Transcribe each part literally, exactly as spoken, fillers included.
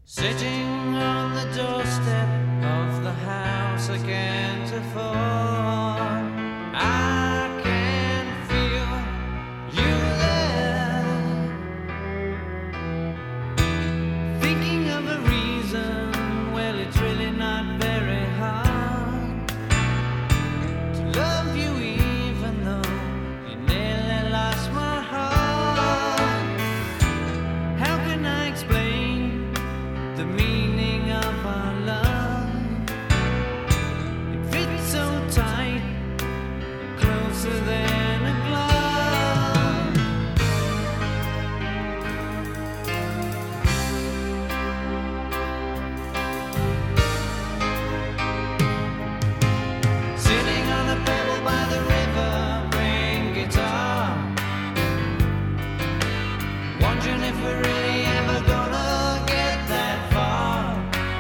Sitting on the doorstep of the house I can't afford, I can feel you there, thinking of a reason. Well, it's really not very hard to love you, even though you nearly lost my heart. How can I explain the meaning of our love? It fits so tight, closer than a glove. Sitting on a pebble by the river, playing guitar, wondering if we're really ever gonna get that far.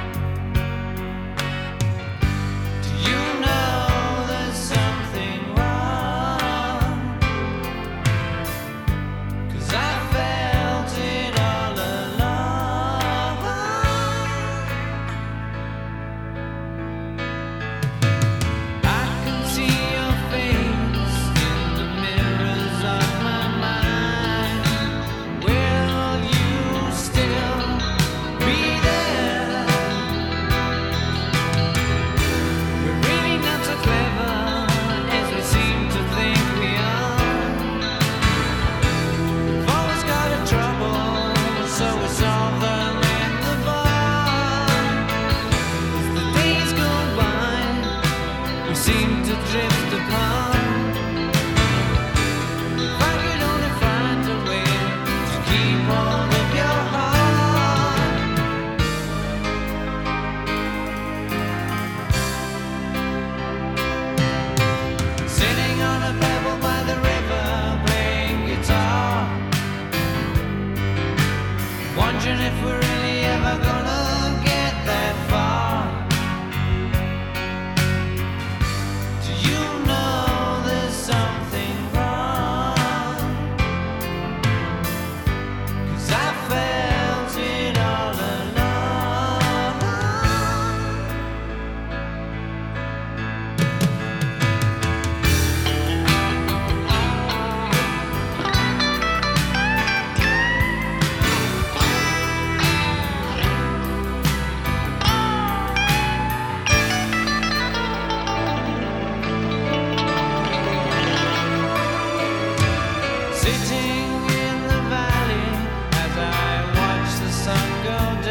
Do you know there's something wrong? 'Cause I felt it all along. I can see your face in the mirrors of my mind. Will you still be there? We're really not so clever as we seem to think we are. We've always got a trouble, so we solve them in the bar. As the days go by, we seem to drift apart. If I could only find a way to keep hold of your heart. Sitting on a pebble by the river, playing guitar, wondering if we're really ever gonna get that far. Do you know there's something wrong? 'Cause I felt it all along. Sitting in the valley as I watch the sun go